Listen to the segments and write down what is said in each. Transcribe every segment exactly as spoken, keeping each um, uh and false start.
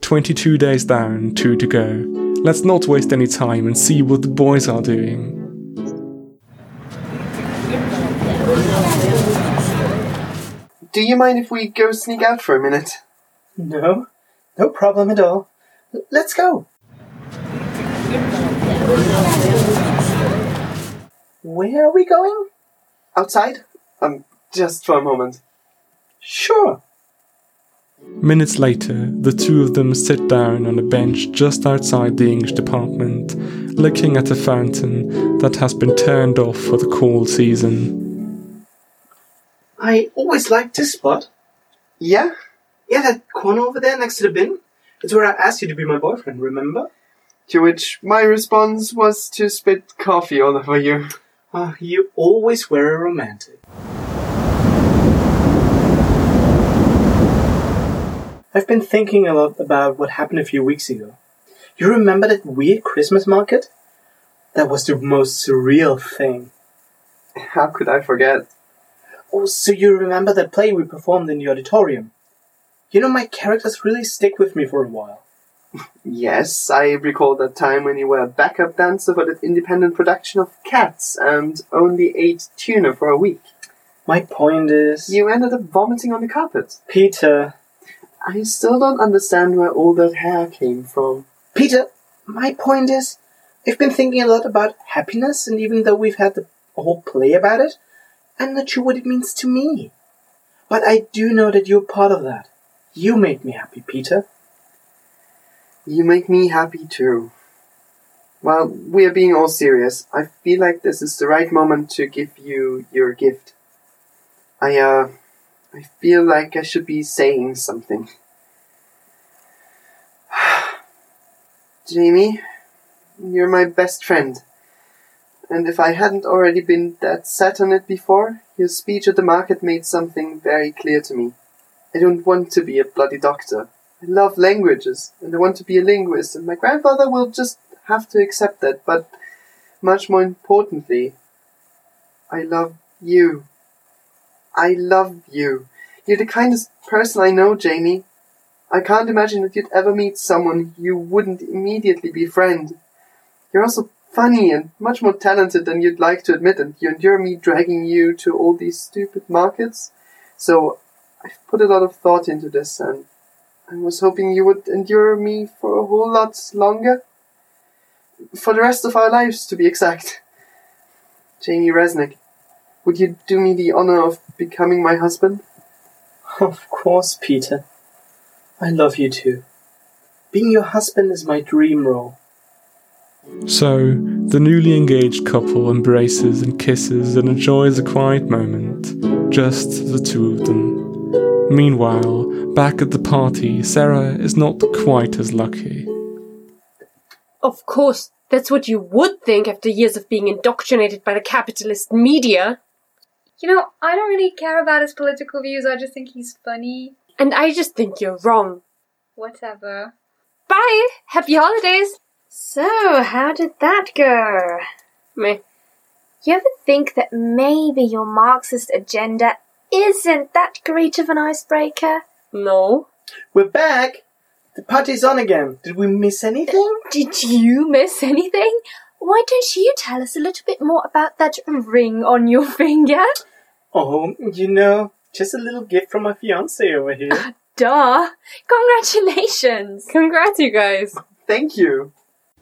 twenty-two days down, two to go. Let's not waste any time and see what the boys are doing. Do you mind if we go sneak out for a minute? No, no problem at all. L- let's go. Where are we going? Outside? Um, just for a moment. Sure. Minutes later, the two of them sit down on a bench just outside the English department, looking at a fountain that has been turned off for the cold season. I always liked this spot. Yeah? Yeah, that corner over there next to the bin. It's where I asked you to be my boyfriend, remember? To which my response was to spit coffee all over you. Oh, you always were a romantic. I've been thinking a lot about what happened a few weeks ago. You remember that weird Christmas market? That was the most surreal thing. How could I forget? Oh, so you remember that play we performed in the auditorium? You know, my characters really stick with me for a while. Yes, I recall that time when you were a backup dancer for that independent production of Cats and only ate tuna for a week. My point is... You ended up vomiting on the carpet. Peter... I still don't understand where all that hair came from. Peter, my point is, I've been thinking a lot about happiness, and even though we've had the whole play about it, I'm not sure what it means to me. But I do know that you're part of that. You make me happy, Peter. You make me happy too. Well, we're being all serious. I feel like this is the right moment to give you your gift. I, uh... I feel like I should be saying something. Jamie, you're my best friend. And if I hadn't already been that set on it before, your speech at the market made something very clear to me. I don't want to be a bloody doctor. I love languages, and I want to be a linguist, and my grandfather will just have to accept that, but much more importantly, I love you. I love you. You're the kindest person I know, Jamie. I can't imagine that you'd ever meet someone you wouldn't immediately befriend. You're also funny and much more talented than you'd like to admit, and you endure me dragging you to all these stupid markets. So I've put a lot of thought into this, and I was hoping you would endure me for a whole lot longer. For the rest of our lives, to be exact. Jamie Resnick, would you do me the honor of becoming my husband? Of course, Peter. I love you too. Being your husband is my dream role. So, the newly engaged couple embraces and kisses and enjoys a quiet moment, just the two of them. Meanwhile, back at the party, Sarah is not quite as lucky. Of course, that's what you would think after years of being indoctrinated by the capitalist media. You know, I don't really care about his political views, I just think he's funny. And I just think you're wrong. Whatever. Bye! Happy holidays! So, how did that go? Meh. You ever think that maybe your Marxist agenda isn't that great of an icebreaker? No. We're back! The party's on again. Did we miss anything? Did you miss anything? Why don't you tell us a little bit more about that ring on your finger? Oh, you know, just a little gift from my fiancé over here. Uh, duh! Congratulations! Congrats, you guys! Thank you!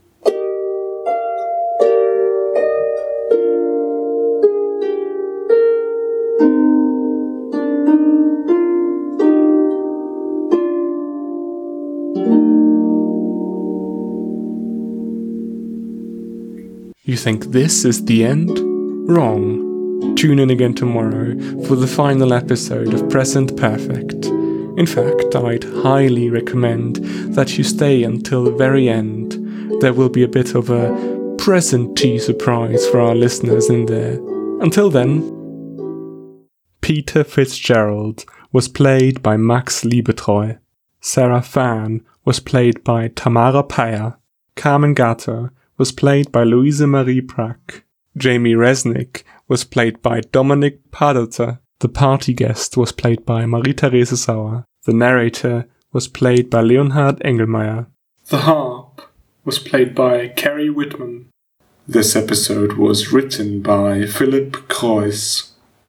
You think this is the end? Wrong. Tune in again tomorrow for the final episode of Present Perfect. In fact, I'd highly recommend that you stay until the very end. There will be a bit of a present-y surprise for our listeners in there. Until then, Peter Fitzgerald was played by Max Liebetreu. Sarah Fan was played by Tamara Peyer. Carmen Gatter was played by Louise Marie Prack. Jamie Resnick was played by Dominic Padelter. The party guest was played by Marie-Therese Sauer. The narrator was played by Leonhard Engelmeyer. The harp was played by Kerry Whitman. This episode was written by Philip Kreuss.